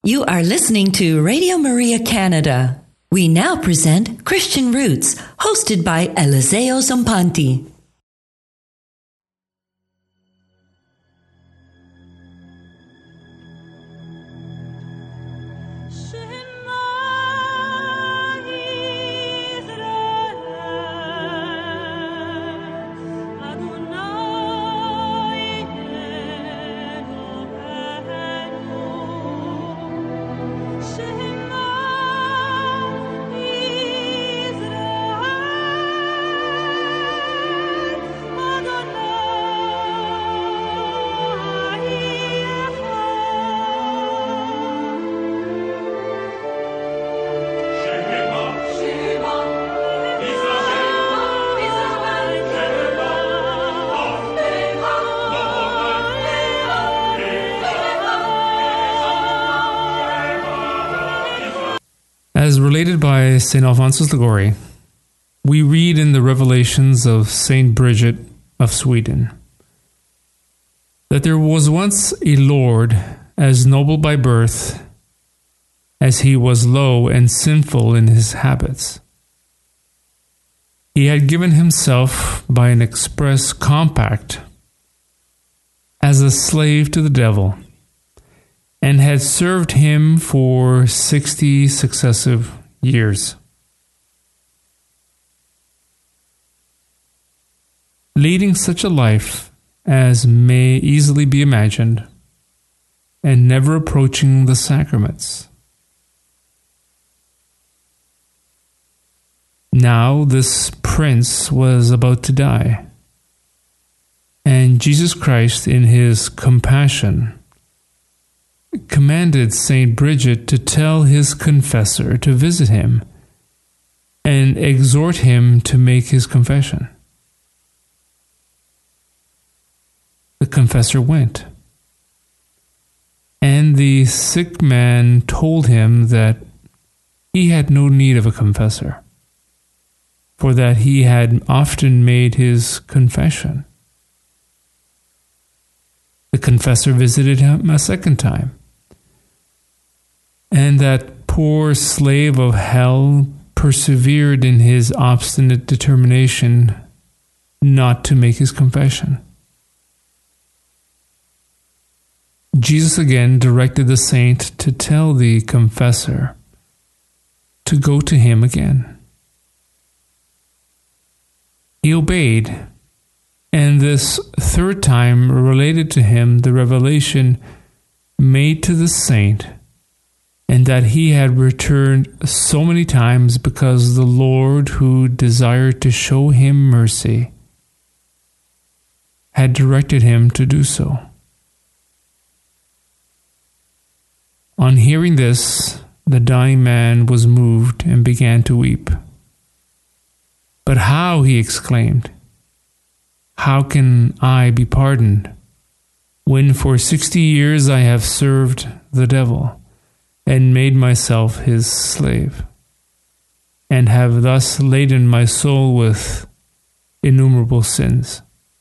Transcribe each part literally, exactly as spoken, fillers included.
You are listening to Radio Maria Canada. We now present Christian Roots, hosted by Eliseo Zampanti. As related by Saint Alphonsus Liguori, we read in the Revelations of Saint Bridget of Sweden that there was once a lord as noble by birth as he was low and sinful in his habits. He had given himself by an express compact as a slave to the devil, and had served him for sixty successive years. Leading such a life as may easily be imagined, and never approaching the sacraments. Now this prince was about to die, and Jesus Christ, in his compassion, commanded Saint Bridget to tell his confessor to visit him and exhort him to make his confession. The confessor went, and the sick man told him that he had no need of a confessor, for that he had often made his confession. The confessor visited him a second time, and that poor slave of hell persevered in his obstinate determination not to make his confession. Jesus again directed the saint to tell the confessor to go to him again. He obeyed, and this third time related to him the revelation made to the saint, and that he had returned so many times because the Lord, who desired to show him mercy, had directed him to do so. On hearing this, the dying man was moved and began to weep. "But how," he exclaimed, "how can I be pardoned, when for sixty years I have served the devil, and made myself his slave, and have thus laden my soul with innumerable sins?"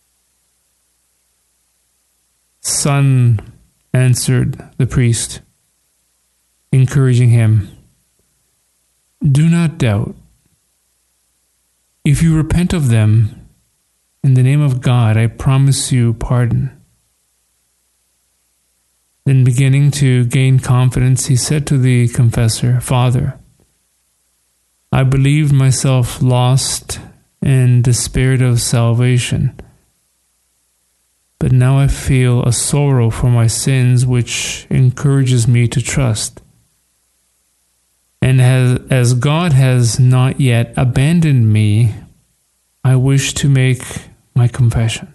"Son," answered the priest, encouraging him, "do not doubt. If you repent of them, in the name of God, I promise you pardon." Then, beginning to gain confidence, he said to the confessor, "Father, I believed myself lost and despaired of salvation, but now I feel a sorrow for my sins which encourages me to trust. And as, as God has not yet abandoned me, I wish to make my confession."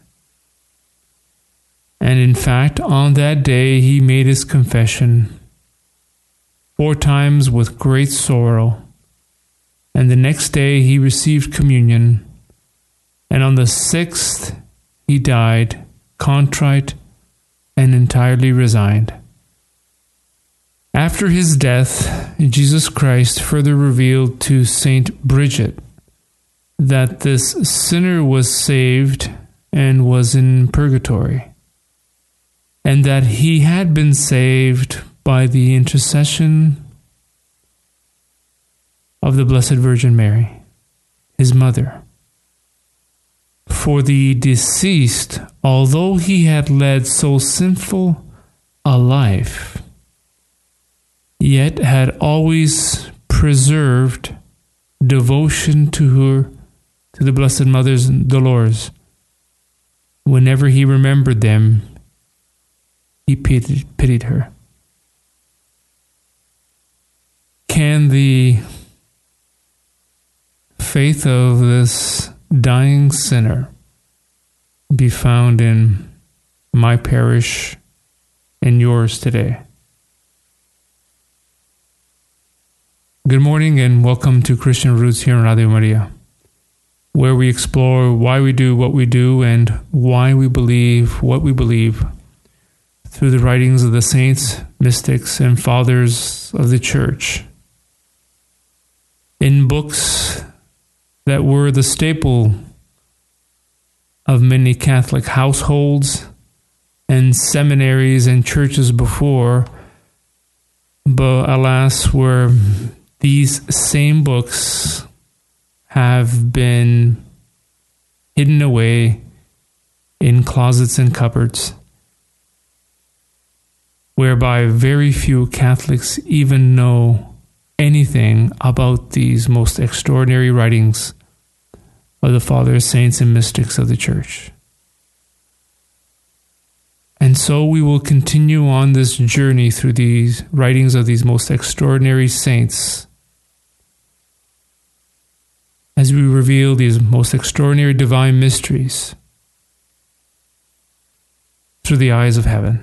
And in fact, on that day he made his confession four times with great sorrow, and the next day he received communion, and on the sixth he died, contrite and entirely resigned. After his death, Jesus Christ further revealed to Saint Bridget that this sinner was saved and was in purgatory, and that he had been saved by the intercession of the Blessed Virgin Mary, his mother. For the deceased, although he had led so sinful a life, yet had always preserved devotion to her, to the Blessed Mother's Dolores. Whenever he remembered them, he pitied, pitied her. Can the faith of this dying sinner be found in my parish and yours today? Good morning and welcome to Christian Roots here on Radio Maria, where we explore why we do what we do and why we believe what we believe through the writings of the saints, mystics, and fathers of the Church. In books that were the staple of many Catholic households and seminaries and churches before, but alas, where these same books have been hidden away in closets and cupboards, whereby very few Catholics even know anything about these most extraordinary writings of the fathers, saints, and mystics of the Church. And so we will continue on this journey through these writings of these most extraordinary saints as we reveal these most extraordinary divine mysteries through the eyes of heaven.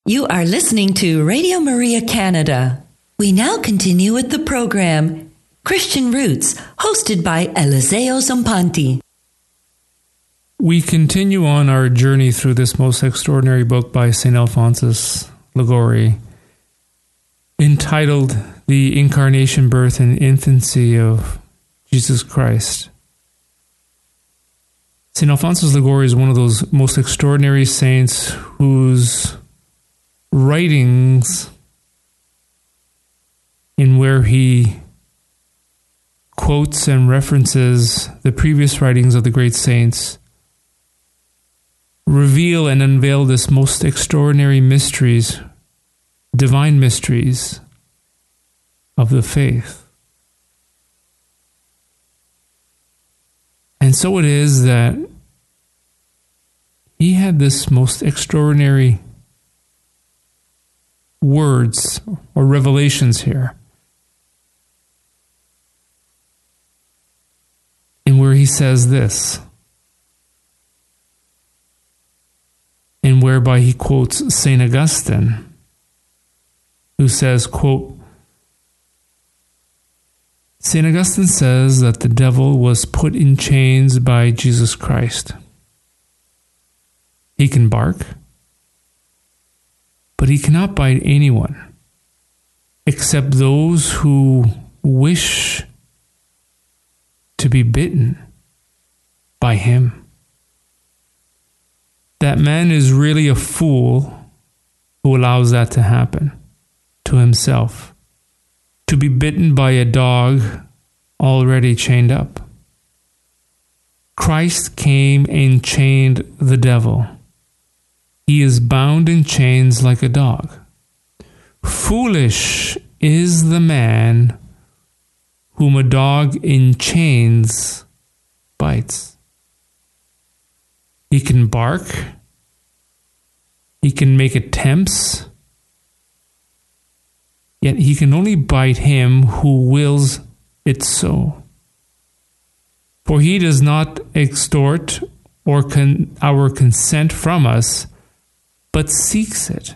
You are listening to Radio Maria Canada. We now continue with the program Christian Roots, hosted by Eliseo Zampanti. We continue on our journey through this most extraordinary book by Saint Alphonsus Liguori, entitled The Incarnation, Birth, and Infancy of Jesus Christ. Saint Alphonsus Liguori is one of those most extraordinary saints whose writings, in where he quotes and references the previous writings of the great saints, reveal and unveil this most extraordinary mysteries, divine mysteries of the faith. And so it is that he had this most extraordinary words or revelations here, in where he says this, and whereby he quotes Saint Augustine, who says, quote, Saint Augustine says that the devil was put in chains by Jesus Christ. He can bark, but he cannot bite anyone except those who wish to be bitten by him. That man is really a fool who allows that to happen to himself, to be bitten by a dog already chained up. Christ came and chained the devil. He is bound in chains like a dog. Foolish is the man whom a dog in chains bites. He can bark. He can make attempts. Yet he can only bite him who wills it so. For he does not extort or con- our consent from us, but seeks it.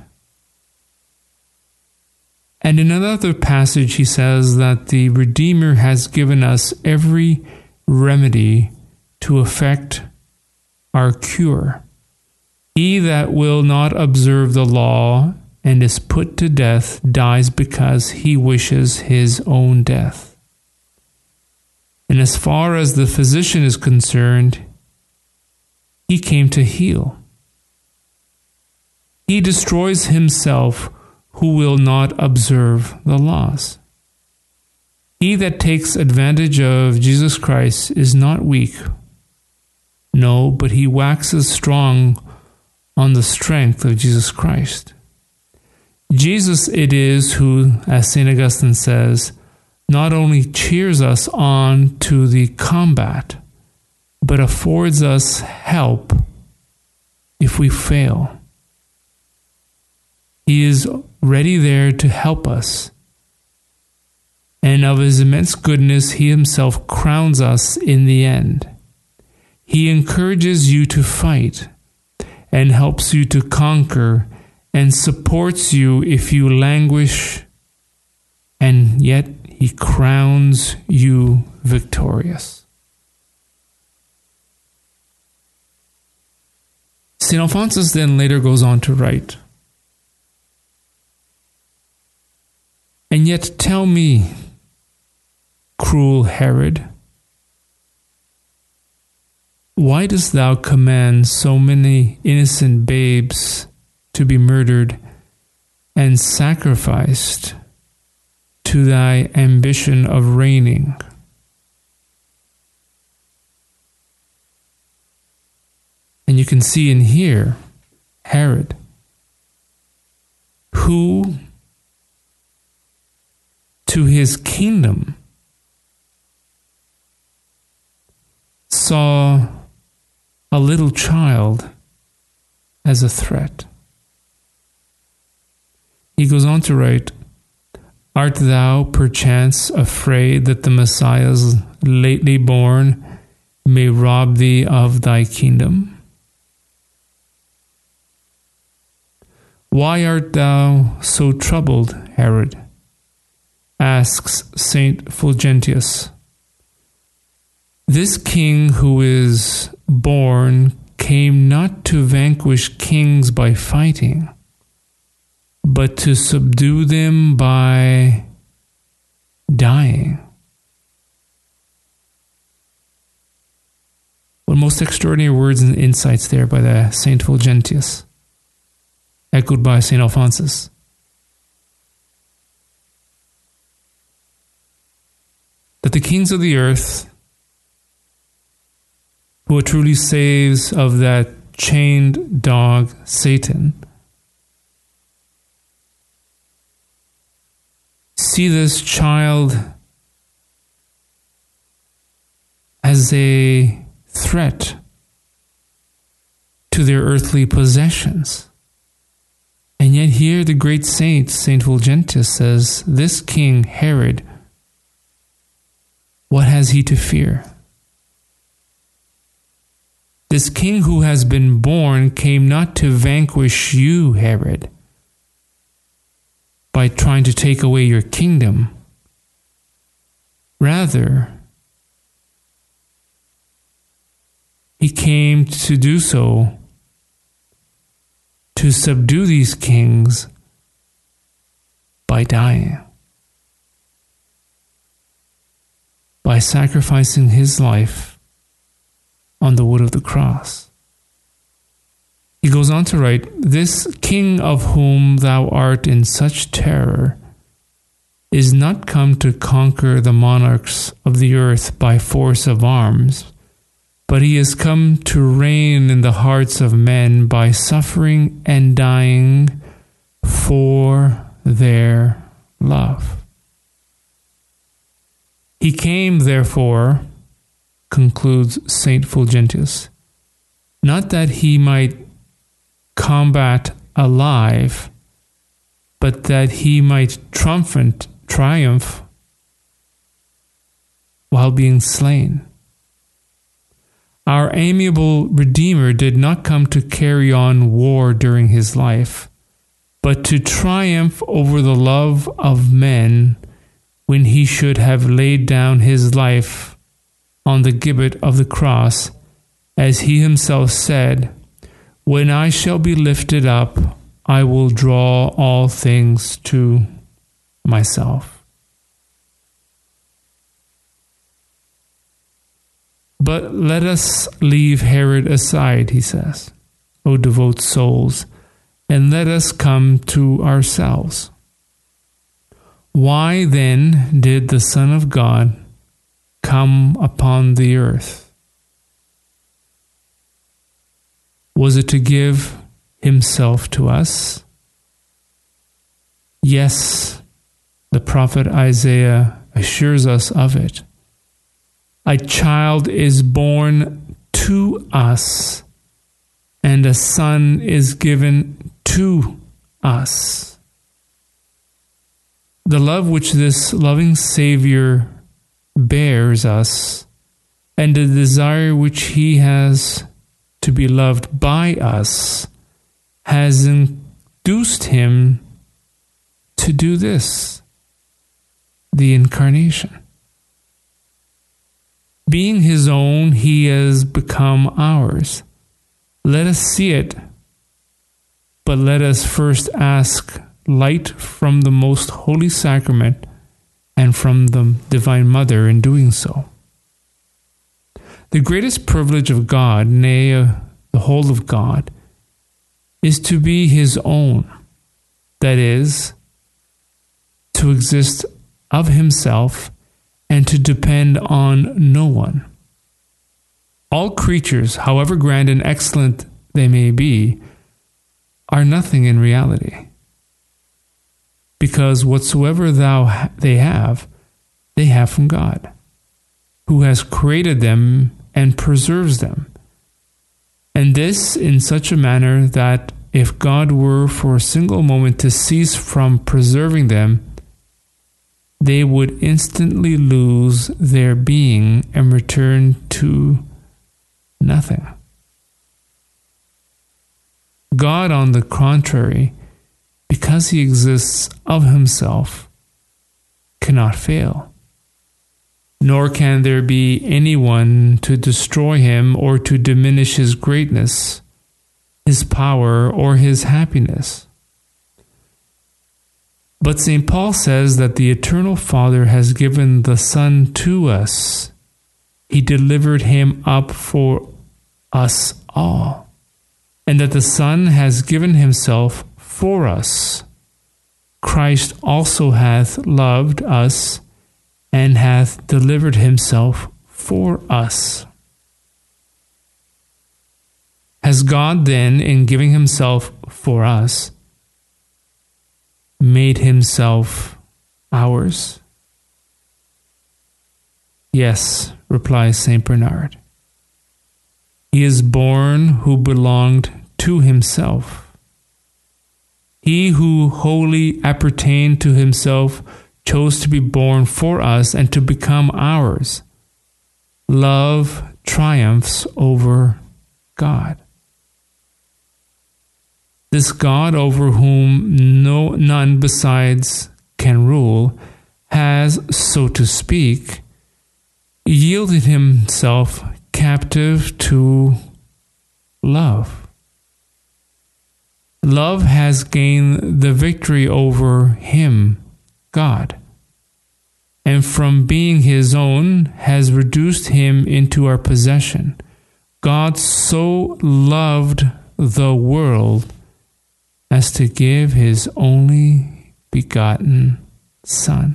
And in another passage he says that the Redeemer has given us every remedy to effect our cure. He that will not observe the law and is put to death dies because he wishes his own death. And as far as the physician is concerned, he came to heal. He destroys himself who will not observe the laws. He that takes advantage of Jesus Christ is not weak. No, but he waxes strong on the strength of Jesus Christ. Jesus it is who, as Saint Augustine says, not only cheers us on to the combat, but affords us help if we fail. He is ready there to help us. And of his immense goodness, he himself crowns us in the end. He encourages you to fight and helps you to conquer and supports you if you languish, and yet he crowns you victorious. Saint Alphonsus then later goes on to write, and yet tell me, cruel Herod, why dost thou command so many innocent babes to be murdered and sacrificed to thy ambition of reigning? And you can see and hear Herod, who to his kingdom saw a little child as a threat. He goes on to write, art thou perchance afraid that the Messiah's lately born may rob thee of thy kingdom? Why art thou so troubled, Herod? Asks Saint Fulgentius. This king who is born came not to vanquish kings by fighting, but to subdue them by dying. What most extraordinary words and insights there by the Saint Fulgentius, echoed by Saint Alphonsus. That the kings of the earth, who are truly slaves of that chained dog, Satan, see this child as a threat to their earthly possessions. And yet here the great saint, Saint Fulgentius, says, this king, Herod, what has he to fear? This king who has been born came not to vanquish you, Herod, by trying to take away your kingdom. Rather, he came to do so to subdue these kings by dying, by sacrificing his life on the wood of the cross. He goes on to write, this king of whom thou art in such terror is not come to conquer the monarchs of the earth by force of arms, but he is come to reign in the hearts of men by suffering and dying for their love. He came, therefore, concludes Saint Fulgentius, not that he might combat alive, but that he might triumphant triumph while being slain. Our amiable Redeemer did not come to carry on war during his life, but to triumph over the love of men when he should have laid down his life on the gibbet of the cross, as he himself said, when I shall be lifted up, I will draw all things to myself. But let us leave Herod aside, he says, O devout souls, and let us come to ourselves. Why then did the Son of God come upon the earth? Was it to give himself to us? Yes, the prophet Isaiah assures us of it. A child is born to us, and a son is given to us. The love which this loving Savior bears us, and the desire which he has to be loved by us, has induced him to do this, the incarnation. Being his own, he has become ours. Let us see it, but let us first ask light from the most holy sacrament and from the Divine Mother in doing so. The greatest privilege of God, nay, uh, the whole of God, is to be his own, that is, to exist of himself and to depend on no one. All creatures, however grand and excellent they may be, are nothing in reality, because whatsoever thou ha- they have, they have from God, who has created them and preserves them, and this in such a manner that if God were for a single moment to cease from preserving them, they would instantly lose their being and return to nothing. God, on the contrary, because he exists of himself, cannot fail. Nor can there be anyone to destroy him or to diminish his greatness, his power, or his happiness. But Saint Paul says that the Eternal Father has given the Son to us. He delivered him up for us all, and that the Son has given himself for us. Christ also hath loved us and hath delivered himself for us. Has God then, in giving himself for us, made himself ours? Yes, replies Saint Bernard. He is born who belonged to himself. He who wholly appertained to himself chose to be born for us and to become ours. Love triumphs over God. This God over whom no none besides can rule has, so to speak, yielded himself captive to love. Love has gained the victory over him, God, and from being his own has reduced him into our possession. God so loved the world as to give his only begotten Son.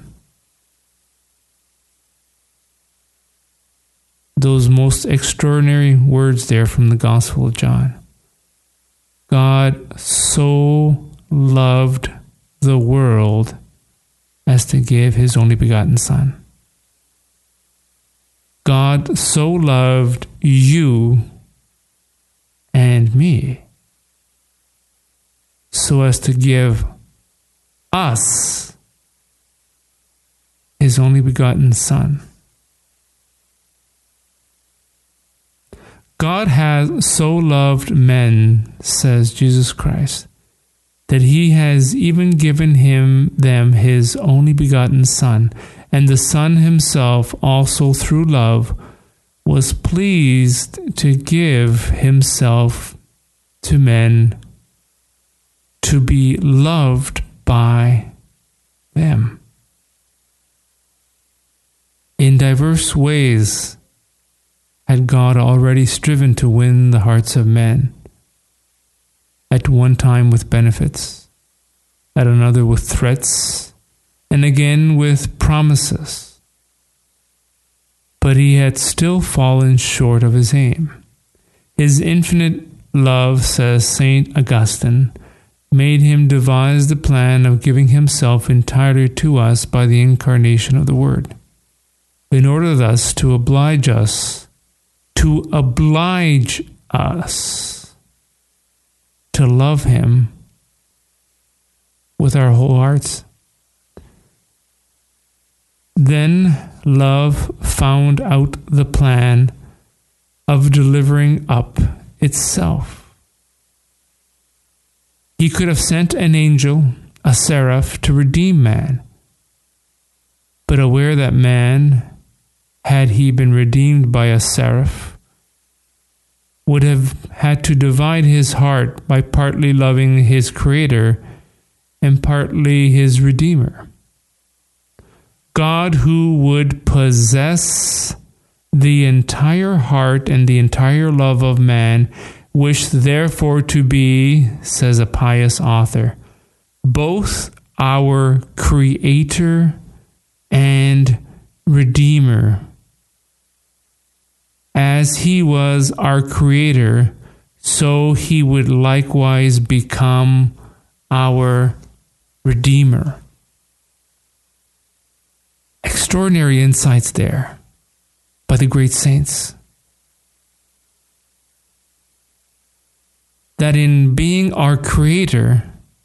Those most extraordinary words there from the Gospel of John. God so loved the world as to give his only begotten Son. God so loved you and me so as to give us his only begotten Son. God has so loved men, says Jesus Christ, that he has even given him them his only begotten Son, and the Son himself also through love was pleased to give himself to men to be loved by them. In diverse ways had God already striven to win the hearts of men, at one time with benefits, at another with threats, and again with promises. But he had still fallen short of his aim. His infinite love, says Saint Augustine, made him devise the plan of giving himself entirely to us by the incarnation of the Word, in order thus to oblige us to oblige us to love him with our whole hearts. Then love found out the plan of delivering up itself. He could have sent an angel, a seraph, to redeem man, but aware that man, had he been redeemed by a seraph, would have had to divide his heart by partly loving his Creator and partly his Redeemer. God, who would possess the entire heart and the entire love of man, wished therefore to be, says a pious author, both our Creator and Redeemer. As he was our Creator, so he would likewise become our Redeemer. Extraordinary insights there by the great saints. That in being our Creator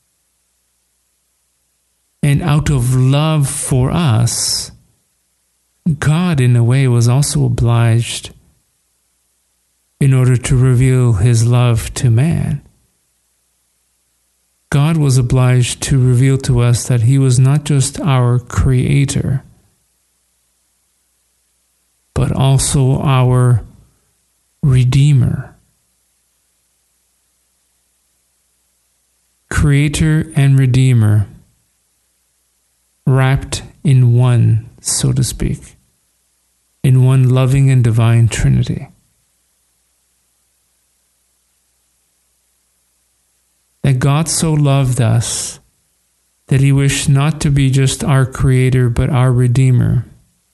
and out of love for us, God in a way was also obliged in order to reveal his love to man. God was obliged to reveal to us that He was not just our Creator, but also our Redeemer. Creator and Redeemer, wrapped in one, so to speak, in one loving and divine Trinity. That God so loved us that He wished not to be just our Creator, but our Redeemer.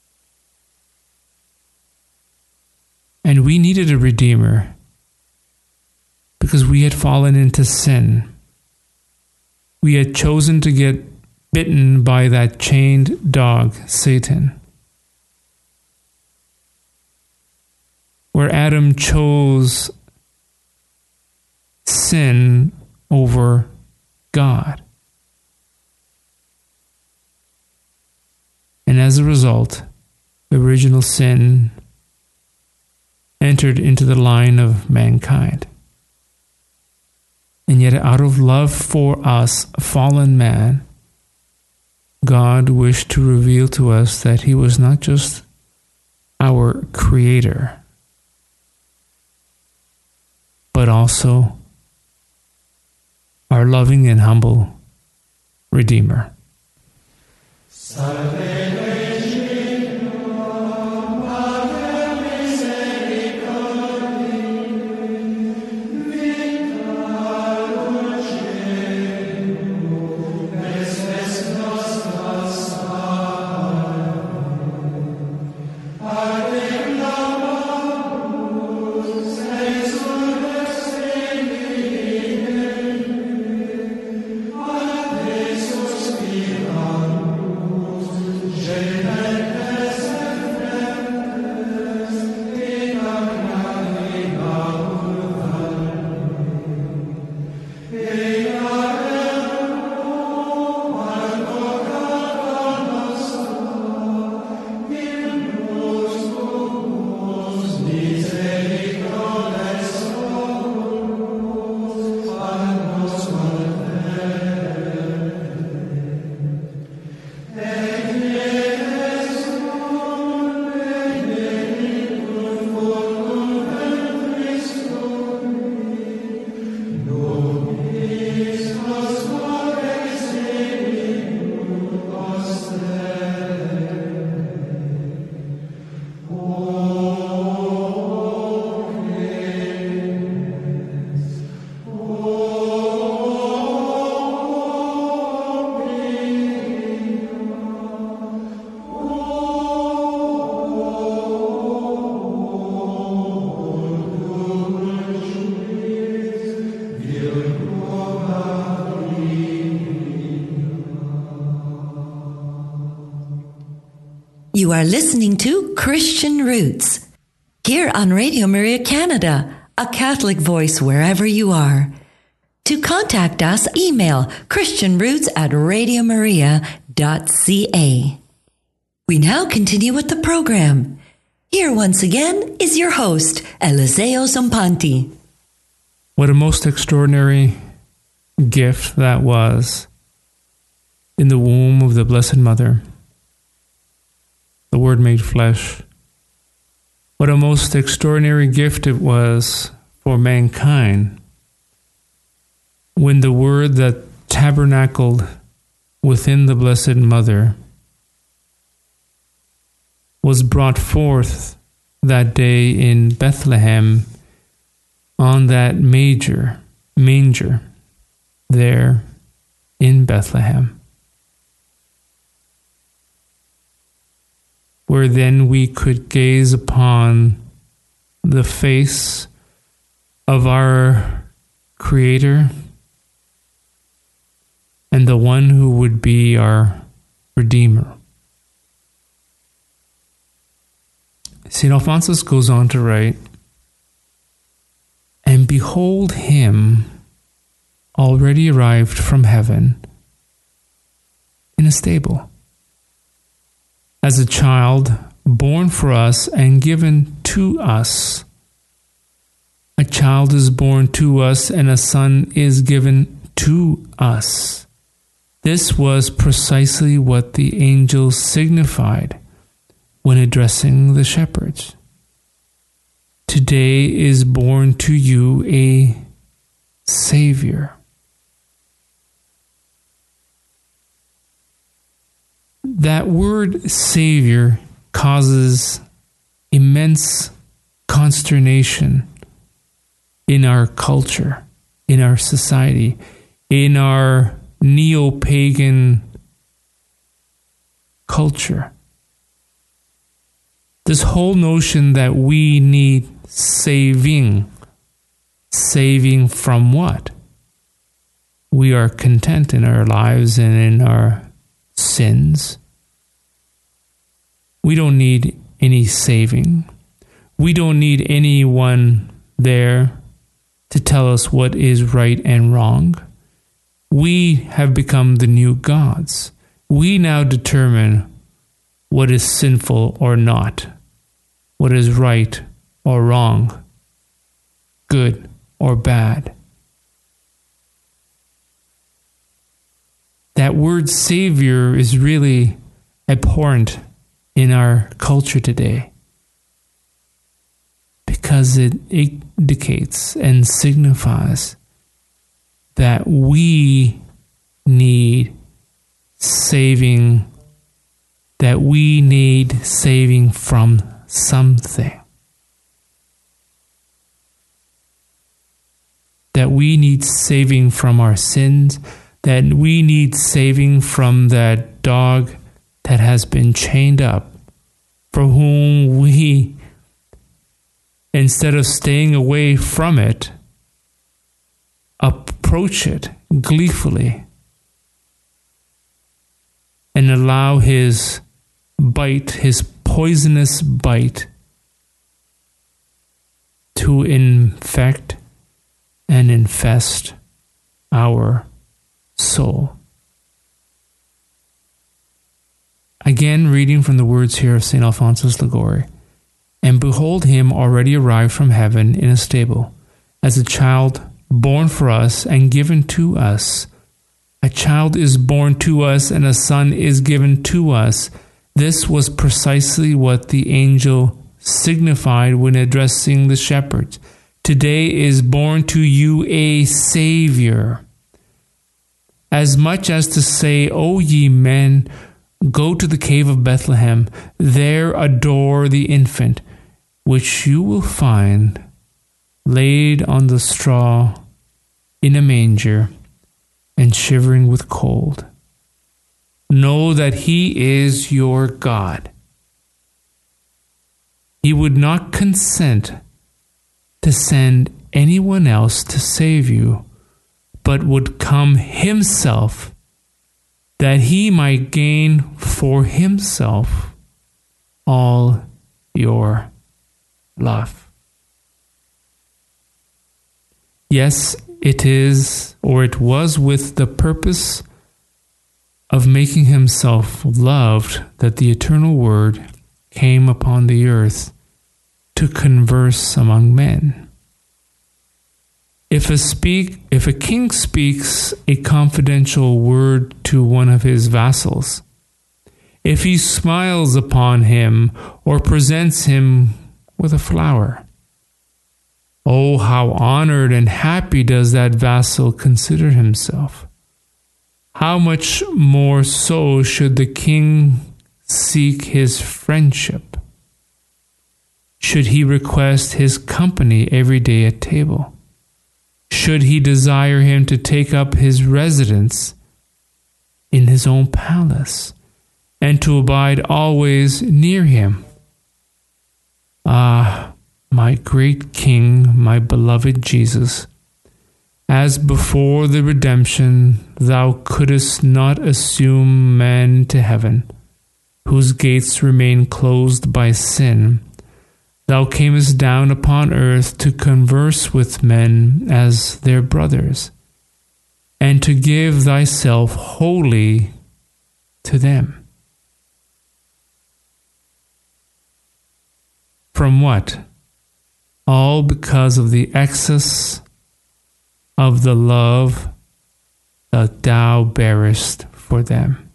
And we needed a Redeemer because we had fallen into sin. We had chosen to get bitten by that chained dog, Satan. Where Adam chose sin over God. And as a result, original sin entered into the line of mankind. And yet, out of love for us, fallen man, God wished to reveal to us that He was not just our Creator, but also our loving and humble Redeemer. You are listening to Christian Roots, here on Radio Maria Canada, a Catholic voice wherever you are. To contact us, email christianroots at radiomaria dot c a. We now continue with the program. Here once again is your host, Eliseo Zampanti. What a most extraordinary gift that was in the womb of the Blessed Mother. The Word made flesh. What a most extraordinary gift it was for mankind when the Word that tabernacled within the Blessed Mother was brought forth that day in Bethlehem on that major manger there in Bethlehem, where then we could gaze upon the face of our Creator and the one who would be our Redeemer. Saint Alphonsus goes on to write, "And behold him already arrived from heaven in a stable, as a child born for us and given to us. A child is born to us, and a son is given to us. This was precisely what the angel signified when addressing the shepherds. Today is born to you a Savior. That word Savior causes immense consternation in our culture, in our society, in our neo-pagan culture. This whole notion that we need saving. Saving from what? We are content in our lives and in our sins. We don't need any saving. We don't need anyone there to tell us what is right and wrong. We have become the new gods. We now determine what is sinful or not, what is right or wrong, good or bad. That word Savior is really abhorrent in our culture today because it indicates and signifies that we need saving, that we need saving from something. That we need saving from our sins, that we need saving from that dog that has been chained up, for whom we, instead of staying away from it, approach it gleefully and allow his bite, his poisonous bite, to infect and infest our soul. Again, reading from the words here of Saint Alphonsus Liguori. And behold, him already arrived from heaven in a stable, as a child born for us and given to us. A child is born to us, and a son is given to us. This was precisely what the angel signified when addressing the shepherds. Today is born to you a Savior. As much as to say, O ye men, go to the cave of Bethlehem, there adore the infant, which you will find laid on the straw in a manger and shivering with cold. Know that he is your God. He would not consent to send anyone else to save you, but would come himself, that he might gain for himself all your love. Yes, it is, or it was with the purpose of making himself loved that the eternal Word came upon the earth to converse among men. If a speak, if a king speaks a confidential word to one of his vassals, if he smiles upon him or presents him with a flower, oh, how honored and happy does that vassal consider himself. How much more so should the king seek his friendship? Should he request his company every day at table? Should he desire him to take up his residence in his own palace and to abide always near him? Ah, my great King, my beloved Jesus, as before the redemption thou couldst not assume man to heaven, whose gates remain closed by sin, thou camest down upon earth to converse with men as their brothers, and to give thyself wholly to them. From what? All because of the excess of the love that thou bearest for them.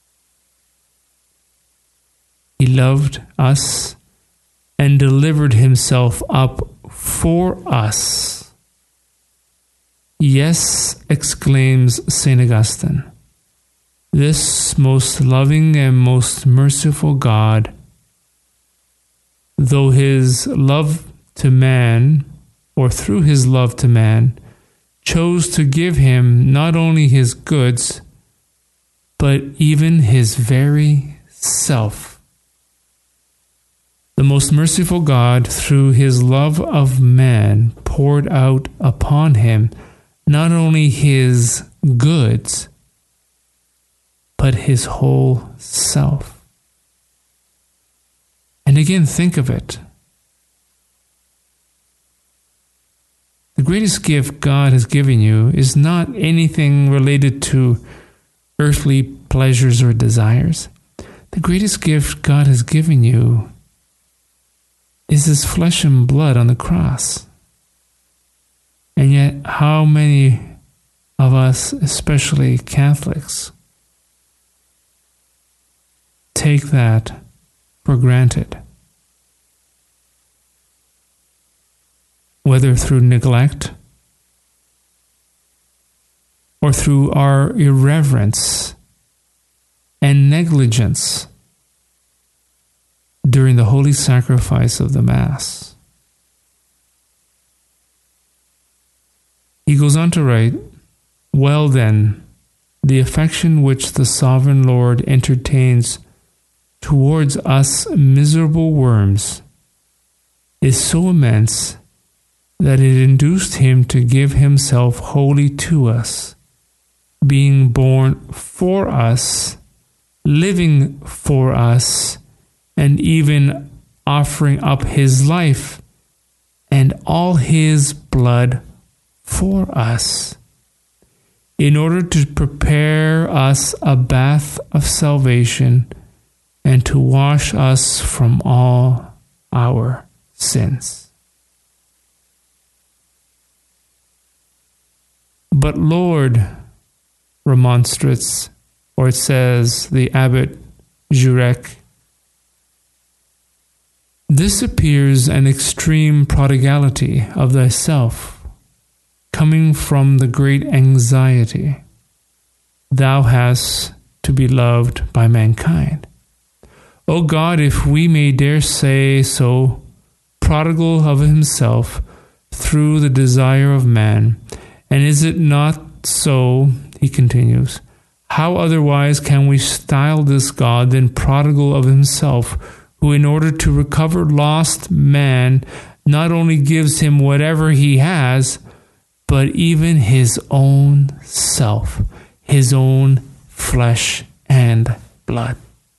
He loved us and delivered himself up for us. Yes, exclaims Saint Augustine, this most loving and most merciful God, though his love to man, or through his love to man, chose to give him not only his goods, but even his very self. The most merciful God, through his love of man, poured out upon him not only his goods, but his whole self. And again, think of it. The greatest gift God has given you is not anything related to earthly pleasures or desires. The greatest gift God has given you is his flesh and blood on the cross. And yet, how many of us, especially Catholics, take that for granted? Whether through neglect or through our irreverence and negligence during the holy sacrifice of the Mass. He goes on to write, well then, the affection which the sovereign Lord entertains towards us miserable worms is so immense that it induced him to give himself wholly to us, being born for us, living for us, and even offering up his life and all his blood for us, in order to prepare us a bath of salvation and to wash us from all our sins. But Lord, remonstrates, or it says the abbot Jurek, this appears an extreme prodigality of thyself, coming from the great anxiety thou hast to be loved by mankind. O God, if we may dare say so, prodigal of himself through the desire of man, and is it not so, he continues, how otherwise can we style this God than prodigal of himself, who in order to recover lost man, not only gives him whatever he has, but even his own self, his own flesh and blood.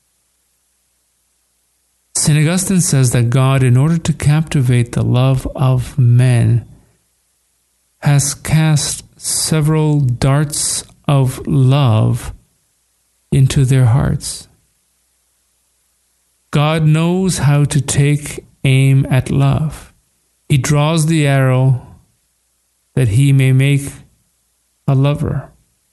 Saint Augustine says that God, in order to captivate the love of men, has cast several darts of love into their hearts. God knows how to take aim at love. He draws the arrow that he may make a lover.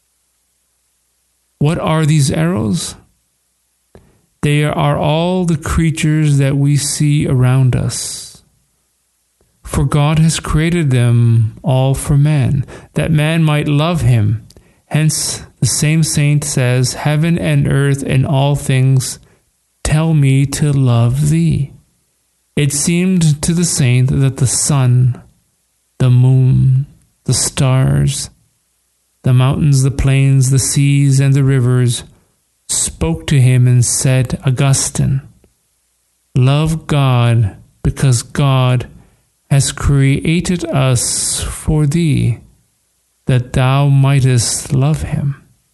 What are these arrows? They are all the creatures that we see around us. For God has created them all for man, that man might love him. Hence, the same saint says, heaven and earth and all things tell me to love thee. It seemed to the saint that the sun, the moon, the stars, the mountains, the plains, the seas, and the rivers spoke to him and said, Augustine, love God because God has created us for thee, that thou mightest love him.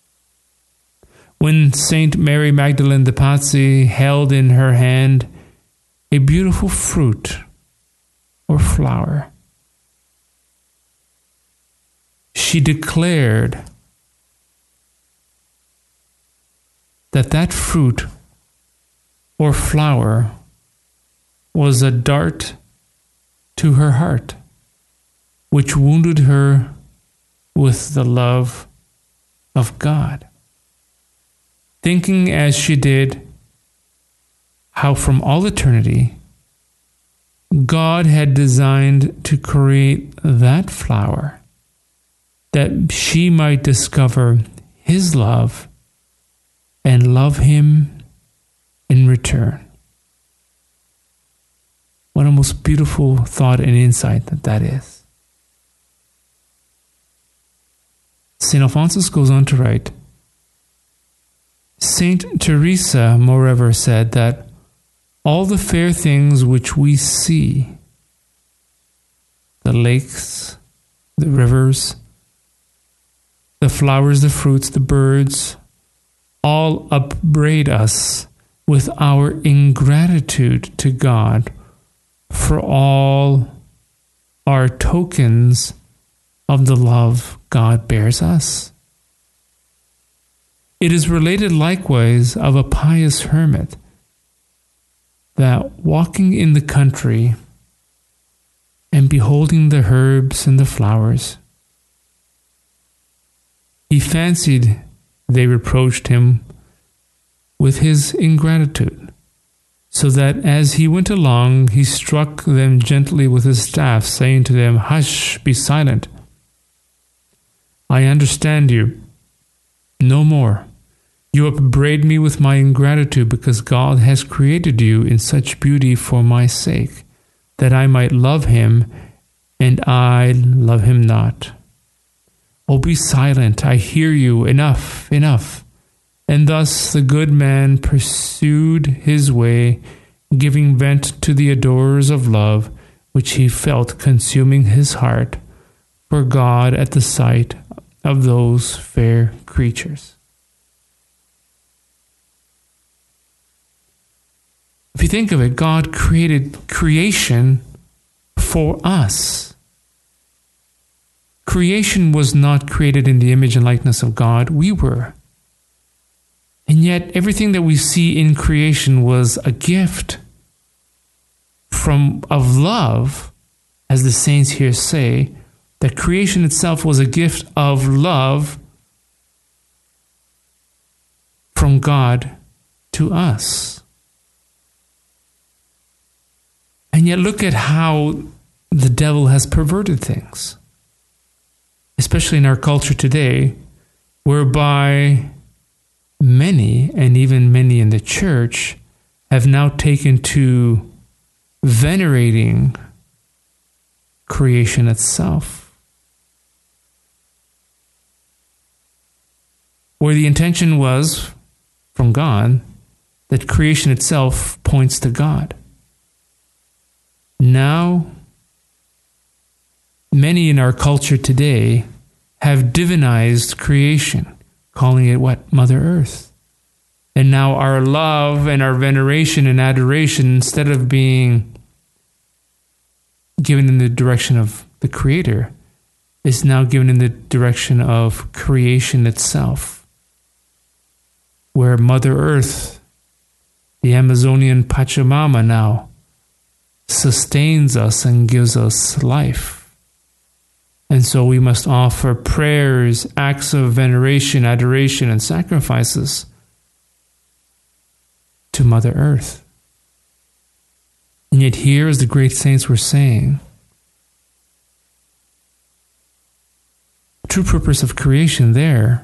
When Saint Mary Magdalene de Pazzi held in her hand a beautiful fruit or flower, she declared that that fruit or flower was a dart to her heart, which wounded her with the love of God, thinking as she did how from all eternity God had designed to create that flower that she might discover His love and love Him in return. What a most beautiful thought and insight that that is. Saint Alphonsus goes on to write, Saint Teresa, moreover, said that all the fair things which we see, the lakes, the rivers, the flowers, the fruits, the birds, all upbraid us with our ingratitude to God for all our tokens of the love God bears us. It is related likewise of a pious hermit that walking in the country and beholding the herbs and the flowers, he fancied they reproached him with his ingratitude, so that as he went along, he struck them gently with his staff, saying to them, Hush, be silent. I understand you. No more. You upbraid me with my ingratitude because God has created you in such beauty for my sake, that I might love Him, and I love Him not. Oh, be silent. I hear you. Enough, enough. And thus the good man pursued his way, giving vent to the adorers of love, which he felt consuming his heart for God at the sight of those fair creatures. If you think of it, God created creation for us. Creation was not created in the image and likeness of God. We were. And yet everything that we see in creation was a gift from of love, as the saints here say, that creation itself was a gift of love from God to us. And yet look at how the devil has perverted things, especially in our culture today, whereby many, and even many in the church, have now taken to venerating creation itself, where the intention was from God that creation itself points to God. Now, many in our culture today have divinized creation, calling it what? Mother Earth. And now our love and our veneration and adoration, instead of being given in the direction of the Creator, is now given in the direction of creation itself, where Mother Earth, the Amazonian Pachamama, now sustains us and gives us life. And so we must offer prayers, acts of veneration, adoration, and sacrifices to Mother Earth. And yet here, as the great saints were saying, the true purpose of creation there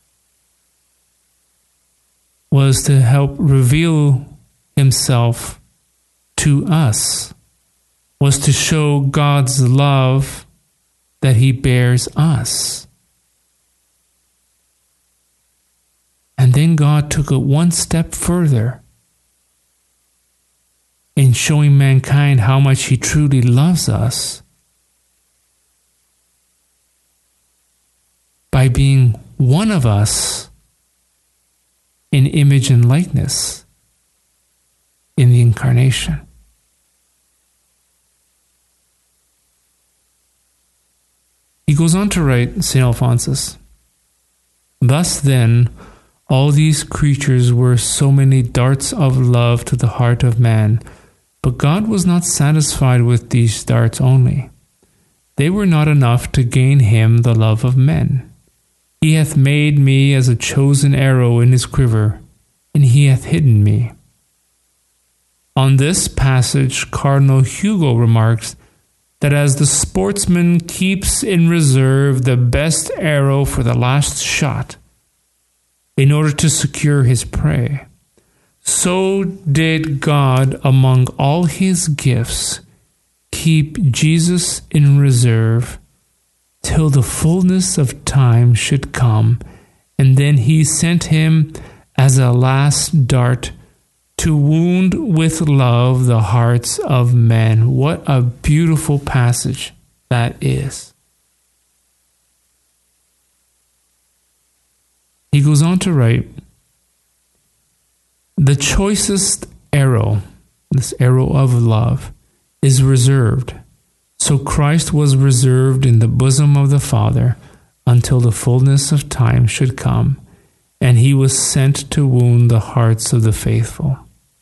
was to help reveal Himself to us, was to show God's love that He bears us. And then God took it one step further in showing mankind how much He truly loves us by being one of us in image and likeness in the Incarnation. He goes on to write, Saint Alphonsus, Thus then, all these creatures were so many darts of love to the heart of man, but God was not satisfied with these darts only. They were not enough to gain Him the love of men. He He hath made me as a chosen arrow in his quiver, and he hath hidden me. On this passage, Cardinal Hugo remarks that as the sportsman keeps in reserve the best arrow for the last shot in order to secure his prey, so did God, among all his gifts, keep Jesus in reserve till the fullness of time should come, and then he sent him as a last dart to wound with love the hearts of men. What a beautiful passage that is. He goes on to write, the choicest arrow, this arrow of love, is reserved. So Christ was reserved in the bosom of the Father until the fullness of time should come, and he was sent to wound the hearts of the faithful.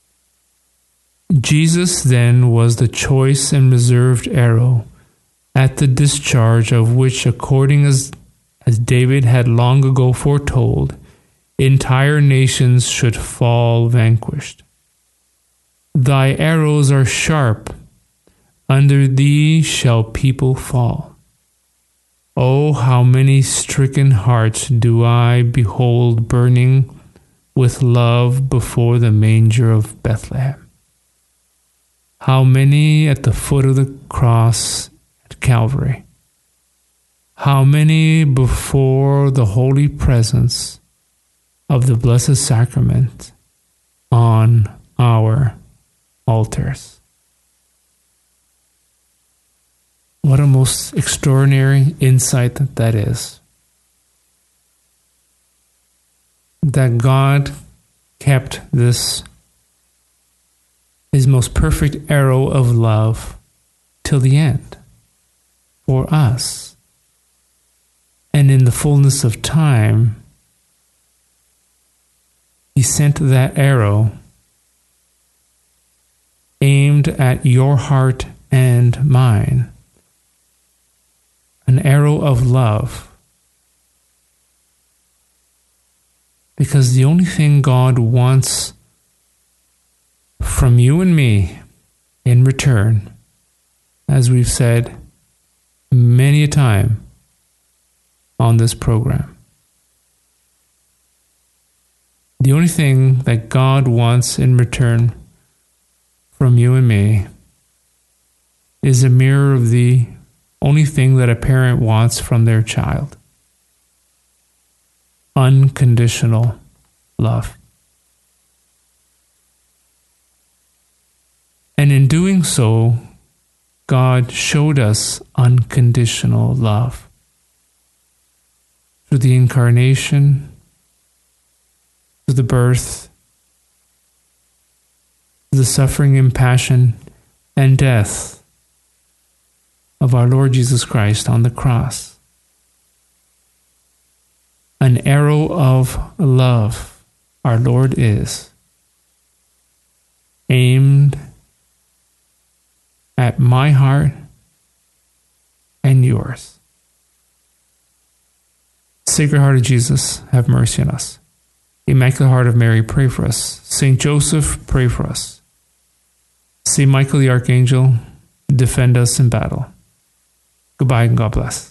Jesus then was the choice and reserved arrow, at the discharge of which, according as, as David had long ago foretold, entire nations should fall vanquished. Thy arrows are sharp, under thee shall people fall. Oh, how many stricken hearts do I behold burning with love before the manger of Bethlehem. How many at the foot of the cross at Calvary. How many before the holy presence of the Blessed Sacrament on our altars. What a most extraordinary insight that that is. That God kept this, his most perfect arrow of love, till the end for us. And in the fullness of time, he sent that arrow aimed at your heart and mine. An arrow of love. Because the only thing God wants from you and me in return, as we've said many a time on this program, the only thing that God wants in return from you and me is a mirror of the only thing that a parent wants from their child. Unconditional love. And in doing so, God showed us unconditional love. Through the incarnation, through the birth, the suffering and passion and death of our Lord Jesus Christ on the cross. An arrow of love our Lord is, aimed at my heart and yours. Sacred Heart of Jesus, have mercy on us. Immaculate Heart of Mary, pray for us. Saint Joseph, pray for us. Saint Michael the Archangel, defend us in battle. Goodbye and God bless.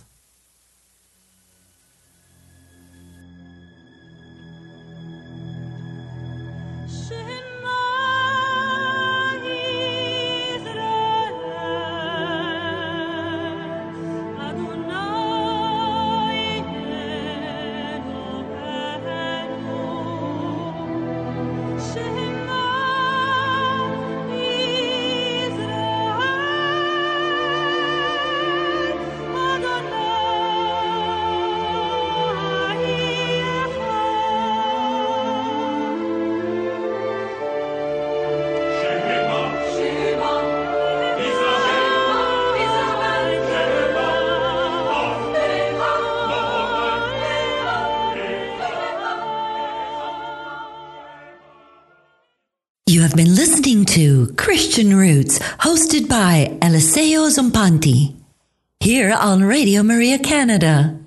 You have been listening to Christian Roots, hosted by Eliseo Zompanti, here on Radio Maria Canada.